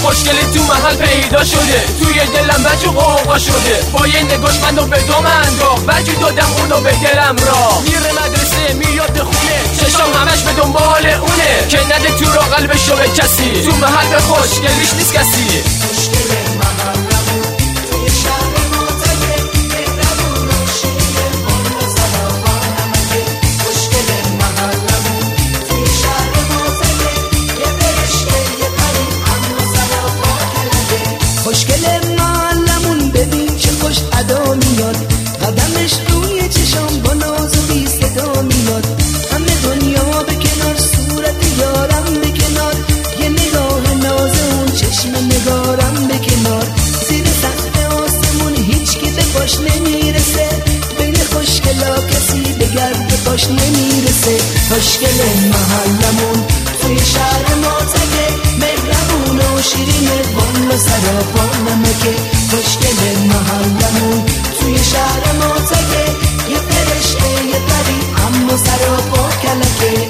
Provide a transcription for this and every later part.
خوشگلی تو محل پیدا شده، توی دلم بجو قوقا شده. با یه نگاش منو به دام انداخت، بجو دادم اونو به دلم را. میره مدرسه میاد خونه، چشام همش به دنبال اونه که نده تو را قلبشو به کسی. تو محل به خوشگلیش نیست کسی. خوشگل محلمون توی شهر معتگه، مهربون و شیرین بانو سراپا نمکه. خوشگل محلمون توی شهر معتگه، یه فرشته یه پری اما سراپا کلگه. خوشگل محلمون ببین چه خوش ادا میاد، قدمش روی چشام با ناز و بی صدا میاد. همه دنیا به کنار، صورت یارم به کنار، یه نگاه ناز اون چشم نگارم به کنار. زیر سقف آسمون هیچ کی به پاش نمیرسه، بین خوشگلا کسی به گرد پاش نمیرسه. خوشگل محلمون توی شهر معتگه، مهربون و شیرین والا سراپا نمکه. خوشگل محلمون توی شهر معتگه، یه فرشته یه پری اما سراپا کلکه.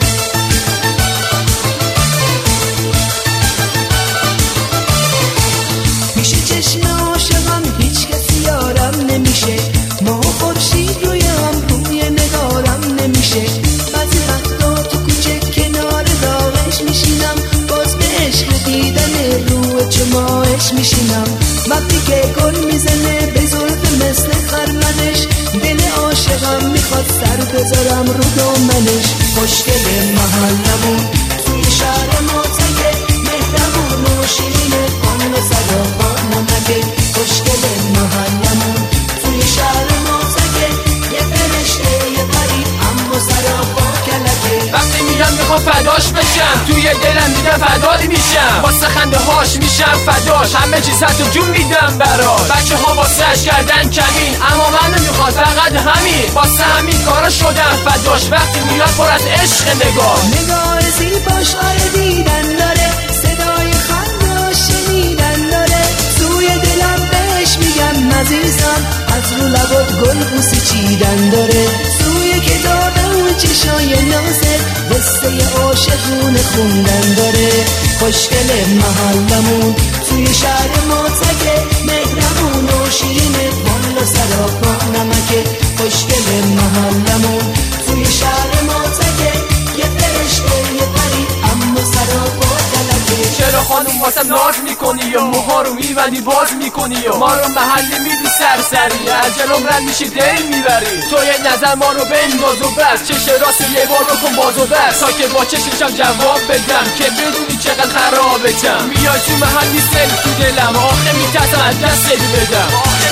میشه چشم عاشقم هیچ کسی یارم نمیشه، ما خورشید روی هم روی نگارم نمیشه. بعضی وقتا تو کوچه کنار راهش میشینم، باز به عشق دیدن روی چماهش میشینم. وقتی که گل میزنه به زلف مثل خرمنش، دل عاشقم میخواد سر بذارم رو دامنش. خوشگل محلمون توی شهر معتگه، مهربون و شیرین بانو سراپا نمکه. خوشگل محلمون توی شهر معتگه، یه فرشته یه پری اما سراپا کلکه. وقتی میگم میخوام فداش بشم، توی دلم دیدم فدایی میشم. واسه خنده هاش میشم فداش، همه چیز حتی جون میدم براش. بچه ها واسهش کردن کمین، اما منو میخواد فقط همین. واسه همین کارا شدم فداش، وقتی میاد پر از عشق نگاه زیباش آره دیدن داره، صدای خنده شنیدن داره. توی دلم بهش میگم عزیزم، از رو لبات گل بوسه چیدن داره. توی کتاب اون چشای نازت قصه عاشقونه خوندن داره. خوشگل محلمون توی شهر معتگه، مهربون و شیرین والا سراپا نمکه. خوشگل محلمون توی شهر معتگه، یه فرشته یه پری اما سراپا کلکه. چرا خانوم واسم ناز میکنی یا موها رو میبندی باز میکنی یا ما رو محلی میدی سرسری، از جلوم رد میشی دل میبری. تو یه نظر ما رو بنداز و بس، چش راست یه بار بکن باز و بس، تا که با چشمشم جواب بدم که بدونی چقدر خرابتم. میای تو محلی سل تو دلم، آخه میترسم از دست بدم.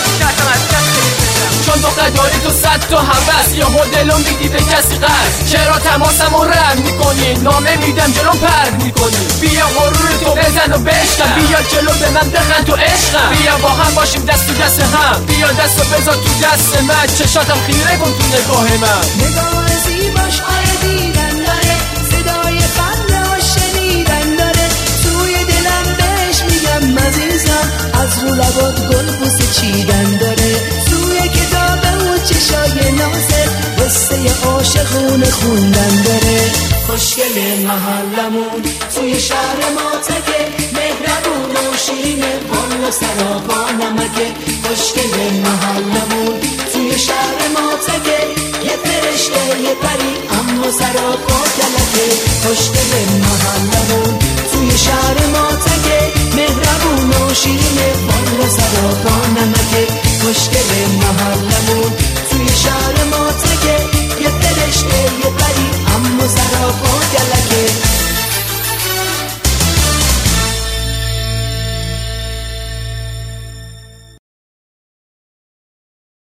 چون دختر داری تو 100 تا هوس، یا مدلو میدی به کسی قرض. چرا تماسم رو رد میکنی، نامه میدم جلوم پرد میکنی. بیا غرور تو بزن و بشکن، بیا جلو به من بخند تو عشقم. بیا با هم باشیم دست تو دست هم، بیا دست رو بذار تو دست من، چشاتم خیره کن تو نگاه من. نگاه زیباش آره دیدن داره، صدای خنده شنیدن داره. توی دلم بهش میگم عزیزم، از رو لبات گل بوسه چیدن داره. توی کتاب اون چشای نازت قصه عاشقونه خوندن داره. خوشگل محلمون توی شهر معتگه، مهربون و شیرین والا سراپا نمکه. خوشگل محلمون توی شهر معتگه، یه فرشته یه پری اما سراپا کلکه. خوشگل محلمون